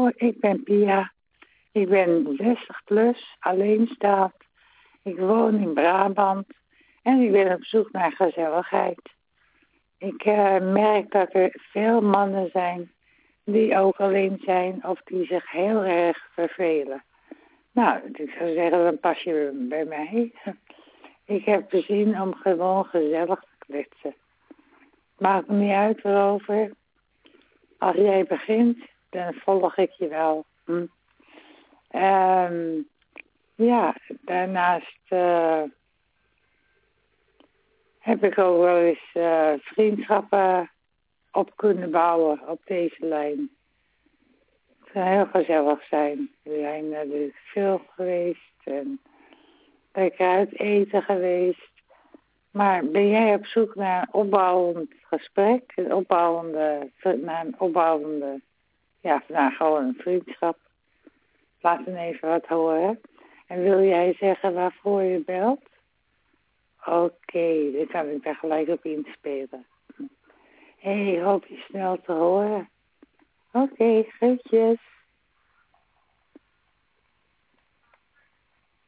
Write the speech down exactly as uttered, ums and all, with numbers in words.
Hallo, ik ben Pia. Ik ben zestig plus, alleenstaand. Ik woon in Brabant en ik ben op zoek naar gezelligheid. Ik uh, merk dat er veel mannen zijn die ook alleen zijn of die zich heel erg vervelen. Nou, ik zou zeggen, dan pas je bij mij. Ik heb zin om gewoon gezellig te kletsen. Maakt me niet uit waarover. Als jij begint, dan volg ik je wel. Hm? Um, ja, daarnaast uh, heb ik ook wel eens uh, vriendschappen op kunnen bouwen op deze lijn. Het kan heel gezellig zijn. We zijn natuurlijk veel geweest en lekker uit eten geweest. Maar ben jij op zoek naar een opbouwend gesprek? Een opbouwende, naar een opbouwende, ja, naar gewoon een vriendschap? Laat me even wat horen. En wil jij zeggen waarvoor je belt? Oké, okay, dan kan ik daar gelijk op inspelen. Hé, hey, hoop je snel te horen. Oké, okay, groetjes.